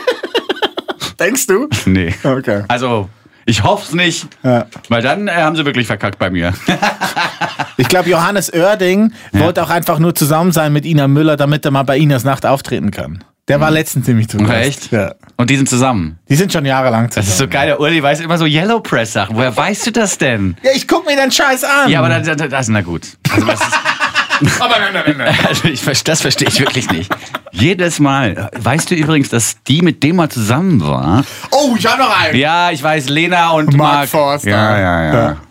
Denkst du? Nee. Okay. Also, ich hoffe es nicht. Ja. Weil dann äh, haben sie wirklich verkackt bei mir. Ich glaube, Johannes Oerding wollte auch einfach nur zusammen sein mit Ina Müller, damit er mal bei Inas Nacht auftreten kann. Der war letztens ziemlich zu Gast. Echt? Ja. Und die sind zusammen. Die sind schon jahrelang zusammen. Das ist so geil. Der Uli weiß immer so Yellow Press Sachen. Woher weißt du das denn? Ja, ich guck mir den Scheiß an. Ja, aber das, das, das na gut. Also, was ist, aber nein, nein, nein. also ich, ver- das verstehe ich wirklich nicht. Jedes Mal. Weißt du übrigens, dass die mit dem mal zusammen war? Oh, ich hab noch einen. Ja, ich weiß, Lena und Mark Mark. Forster. Ja, ja, ja. Ja.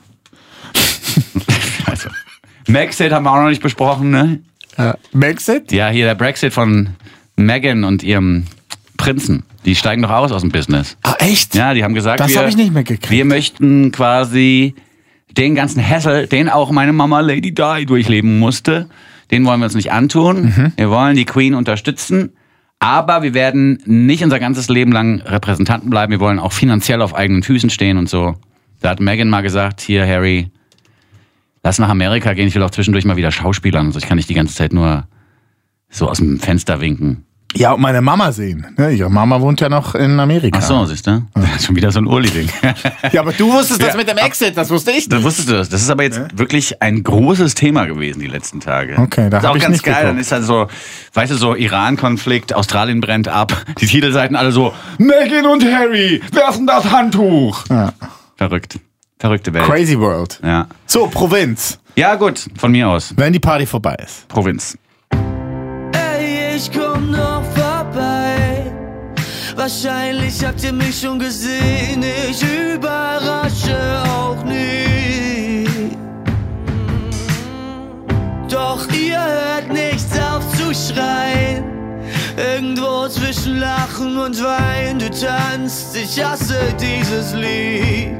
Also, Brexit haben wir auch noch nicht besprochen, ne? Ja. Brexit? Ja, hier der Brexit von Meghan und ihrem Prinzen. Die steigen doch aus aus dem Business. Ah, echt? Ja, die haben gesagt, Das wir, hab ich nicht mitgekriegt. wir möchten quasi den ganzen Hassel, den auch meine Mama Lady Di durchleben musste, den wollen wir uns nicht antun. Mhm. Wir wollen die Queen unterstützen, aber wir werden nicht unser ganzes Leben lang Repräsentanten bleiben. Wir wollen auch finanziell auf eigenen Füßen stehen und so. Da hat Meghan mal gesagt, hier Harry, lass nach Amerika gehen, ich will auch zwischendurch mal wieder Schauspielern und so. Ich kann nicht die ganze Zeit nur so aus dem Fenster winken. Ja, und meine Mama sehen. Ne? Ihre Mama wohnt ja noch in Amerika. Ach so, siehst du? Das ist schon wieder so ein Urli-Ding. Ja, aber du wusstest das Ja. mit dem Exit, das wusste ich nicht. Das wusstest du das. Das ist aber jetzt ja? wirklich ein großes Thema gewesen die letzten Tage. Okay, da das ist hab auch ich ganz nicht geil. geguckt. Dann ist halt so, weißt du, so Iran-Konflikt, Australien brennt ab. Die Titelseiten alle so, Meghan und Harry werfen das Handtuch. Ja. Verrückt. Verrückte Welt. Crazy World. Ja. So, Provinz. Ja, gut, von mir aus. Wenn die Party vorbei ist. Provinz. Ey, ich komm noch vorbei. Wahrscheinlich habt ihr mich schon gesehen. Ich überrasche auch nie. Doch ihr hört nichts auf zu schreien. Irgendwo zwischen Lachen und Weinen. Du tanzt, ich hasse dieses Lied.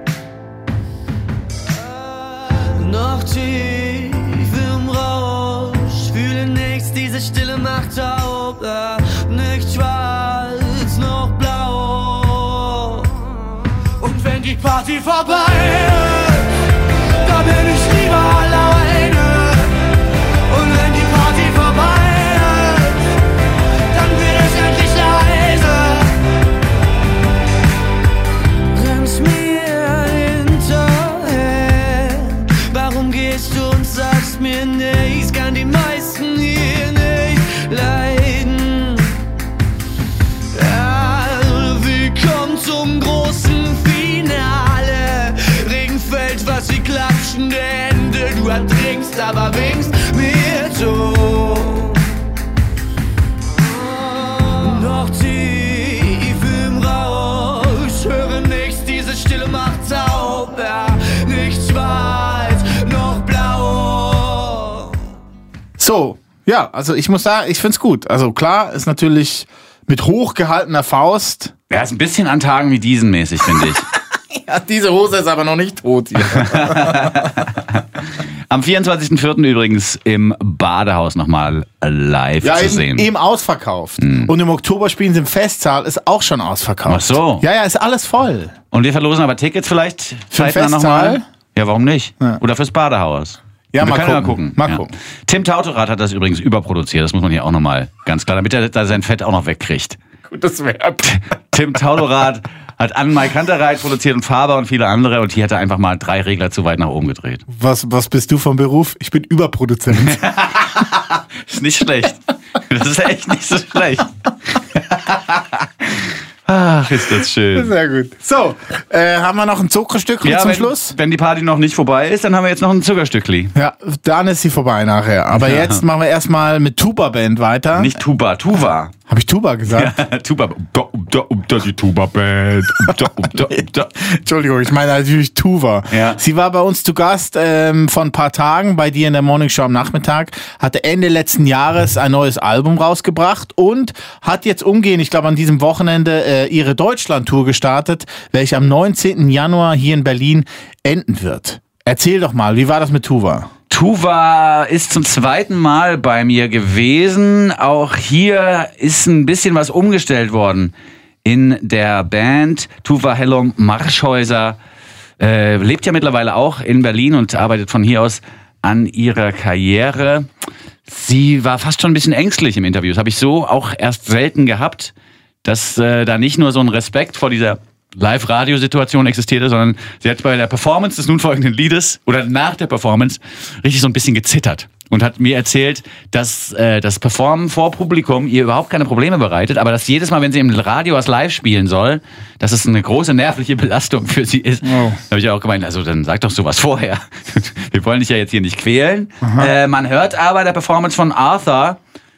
Noch tief im Rausch, fühle nichts, diese Stille macht taub. Ja, nicht schwarz, noch blau. Und wenn die Party vorbei ist, dann bin ich lieber alleine. Und wenn die Party vorbei ist, dann bin ich endlich leise. Rennst mir hinterher. Warum gehst du und sagst mir nichts? Kann die meisten hier nicht leiden. Ja, wir kommen zum großen Finale. Regen fällt, was wie klatschende Hände. Du ertrinkst, aber winkst mir zu. Noch tief im Rausch, höre nichts, diese Stille macht taub. Ja, nicht schwarz, noch blau. So, ja, also ich muss sagen, ich find's gut. Also klar, ist natürlich mit hochgehaltener Faust. Ja, ist ein bisschen an Tagen wie diesen mäßig, finde ich. Ja, diese Hose ist aber noch nicht tot hier. Am vierundzwanzigsten vierten übrigens im Badehaus nochmal live Ja, zu eben, sehen. eben ausverkauft. Und im Oktober spielen sie im Festsaal, ist auch schon ausverkauft. Ach so. Ja, ja, ist alles voll. Und wir verlosen aber Tickets vielleicht Für den zeitnah Festsaal? nochmal? Ja, warum nicht? Ja. Oder fürs Badehaus. Ja, wir mal können gucken. ja Mal ja. gucken. Tim Tautorat hat das übrigens überproduziert, das muss man hier auch nochmal ganz klar, damit er da sein Fett auch noch wegkriegt. Gutes Verb. Tim Tautorat hat Anne-Mai Kantereit produziert und Faber und viele andere und hier hat er einfach mal drei Regler zu weit nach oben gedreht. Was, was bist du vom Beruf? Ich bin Überproduzent. Ist nicht schlecht. Das ist echt nicht so schlecht. Ach, ist das schön. Sehr gut. So, äh, haben wir noch ein Zuckerstückchen zum wenn, Schluss? wenn die Party noch nicht vorbei ist, dann haben wir jetzt noch ein Zuckerstückli. Ja, dann ist sie vorbei nachher. Aber Ja. jetzt machen wir erstmal mit Tuba Band weiter. Nicht Tuba, Tuva. Habe ich Tuba gesagt? Ja, Tuba. Da, da, da, die Tuba-Band. Da, da, da. Entschuldigung, ich meine natürlich Tuva. Ja. Sie war bei uns zu Gast ähm, vor ein paar Tagen bei dir in der Morning Show am Nachmittag, hatte Ende letzten Jahres ein neues Album rausgebracht und hat jetzt umgehend, ich glaube an diesem Wochenende, äh, ihre Deutschland-Tour gestartet, welche am neunzehnten Januar hier in Berlin enden wird. Erzähl doch mal, wie war das mit Tuva? Tuva ist zum zweiten Mal bei mir gewesen. Auch hier ist ein bisschen was umgestellt worden in der Band. Tuva Hellum Marschhäuser äh, lebt ja mittlerweile auch in Berlin und arbeitet von hier aus an ihrer Karriere. Sie war fast schon ein bisschen ängstlich im Interview. Das habe ich so auch erst selten gehabt, dass äh, da nicht nur so ein Respekt vor dieser Live-Radio-Situation existierte, sondern sie hat bei der Performance des nun folgenden Liedes oder nach der Performance richtig so ein bisschen gezittert und hat mir erzählt, dass äh, das Performen vor Publikum ihr überhaupt keine Probleme bereitet, aber dass jedes Mal, wenn sie im Radio was live spielen soll, dass es eine große nervliche Belastung für sie ist. Oh. Da habe ich auch gemeint, also dann sag doch sowas vorher. Wir wollen dich ja jetzt hier nicht quälen. Äh, man hört aber der Performance von Arthur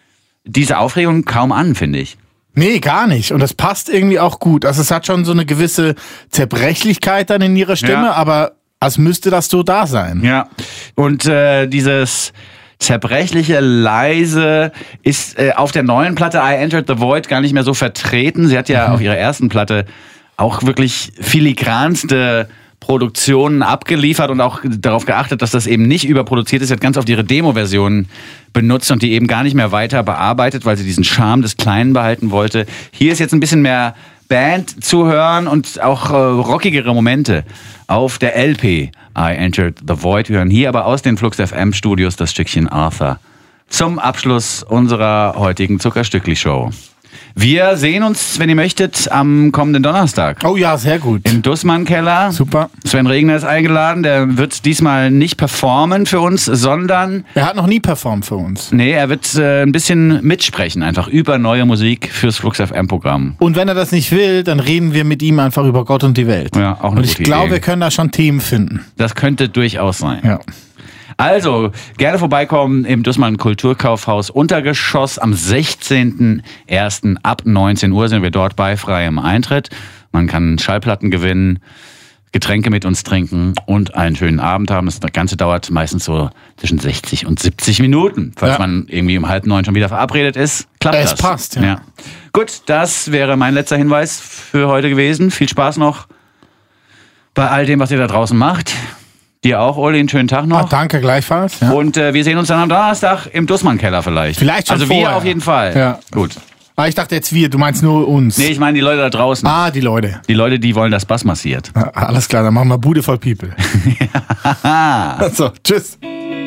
diese Aufregung kaum an, finde ich. Nee, gar nicht. Und das passt irgendwie auch gut. Also es hat schon so eine gewisse Zerbrechlichkeit dann in ihrer Stimme, Ja. aber als müsste das so da sein. Ja, und äh, dieses zerbrechliche, leise ist äh, auf der neuen Platte I Entered the Void gar nicht mehr so vertreten. Sie hat ja auf ihrer ersten Platte auch wirklich filigranste Produktionen abgeliefert und auch darauf geachtet, dass das eben nicht überproduziert ist. Sie hat ganz oft ihre Demo-Versionen benutzt und die eben gar nicht mehr weiter bearbeitet, weil sie diesen Charme des Kleinen behalten wollte. Hier ist jetzt ein bisschen mehr Band zu hören und auch äh, rockigere Momente auf der L P I Entered the Void. Wir hören hier aber aus den Flux F M Studios das Stückchen Arthur zum Abschluss unserer heutigen Zuckerstückli-Show. Wir sehen uns, wenn ihr möchtet, am kommenden Donnerstag. Oh ja, sehr gut. Im Dussmann-Keller. Super. Sven Regner ist eingeladen. Der wird diesmal nicht performen für uns, sondern... Er hat noch nie performt für uns. Nee, er wird äh, ein bisschen mitsprechen, einfach über neue Musik fürs Flux F M-Programm. Und wenn er das nicht will, dann reden wir mit ihm einfach über Gott und die Welt. Ja, auch eine Und ich gute glaube, Idee. wir können da schon Themen finden. Das könnte durchaus sein. Ja. Also, gerne vorbeikommen im Dussmann Kulturkaufhaus Untergeschoss. Am sechzehnten ersten ab neunzehn Uhr sind wir dort bei freiem Eintritt. Man kann Schallplatten gewinnen, Getränke mit uns trinken und einen schönen Abend haben. Das Ganze dauert meistens so zwischen sechzig und siebzig Minuten. Falls Ja. man irgendwie um halb neun schon wieder verabredet ist, klappt Es das. passt, ja. Gut, das wäre mein letzter Hinweis für heute gewesen. Viel Spaß noch bei all dem, was ihr da draußen macht. Dir auch, Uli, einen schönen Tag noch. Ah, danke, gleichfalls. Ja. Und äh, wir sehen uns dann am Donnerstag im Dussmann-Keller vielleicht. Vielleicht schon Also vorher. wir auf jeden Fall. Ja. Gut. Ah, ich dachte jetzt wir, du meinst nur uns. Nee, ich meine die Leute da draußen. Ah, die Leute. Die Leute, die wollen, dass Bass massiert. Ah, alles klar, dann machen wir Bude voll People. Also, tschüss.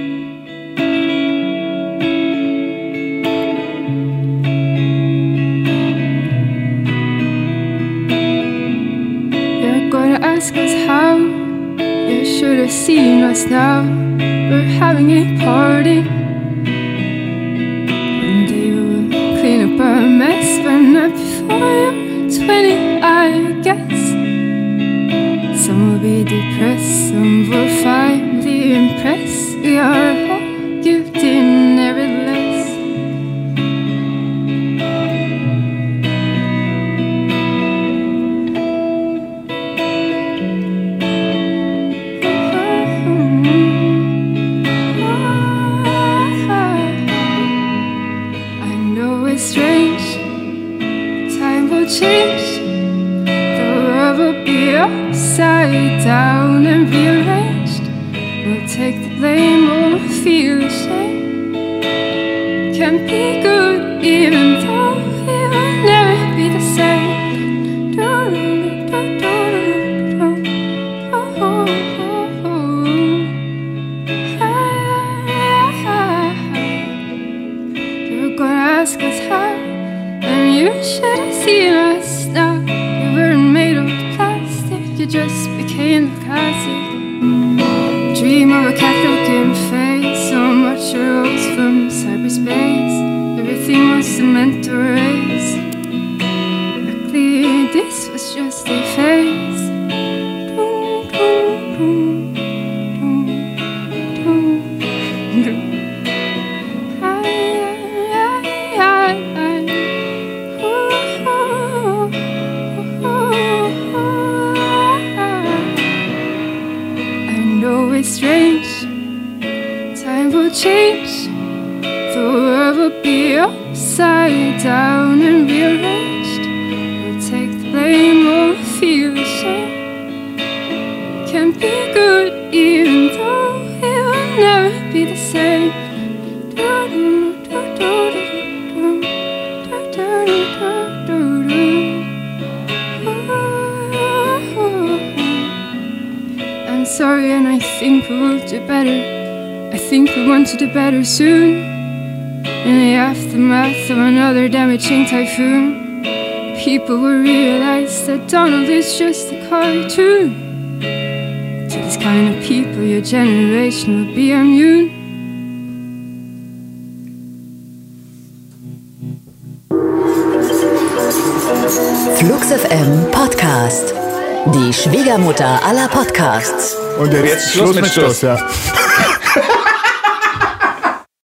You're gonna ask us how. You should have seen us now. We're having a party. One day we'll clean up our mess, but not before you're twenty, I guess. Some will be depressed, some will finally impress. We are all guilty nevertheless. I know it's strange, time will change. The world will be upside down and rearranged. We'll take the blame, we'll feel ashamed. Can't be good even though it will never be the same. You're gonna ask us how, and you should have seen us now. You weren't made of plastic, you just became the classic. Dream of a Catholic face, so much rose from cyberspace. Everything was cement to erase. Luckily, this was just a phase. Doom, doom, doom, doom, doom. I know it's strange, time will change. The world will be upside down and rearranged. We'll take the blame, we'll feel ashamed. Can't be good even though it will never be the same. I'm sorry and I think we will do better. I think we want to do better soon. In the aftermath of another damaging typhoon, people will realize that Donald is just a cartoon. To this kind of people, your generation will be immune. Flux F M Podcast. Die Schwiegermutter aller Podcasts. Und jetzt, Schluss mit Schluss, ja.